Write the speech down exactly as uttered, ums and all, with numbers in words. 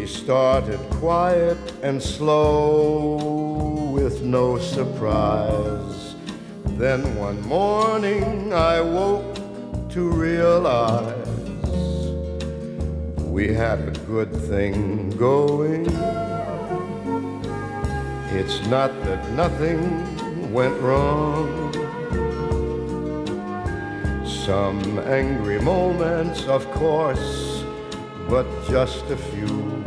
We started quiet and slow with no surprise. Then one morning I woke to realize we had a good thing going. It's not that nothing went wrong. Some angry moments, of course, but just a few.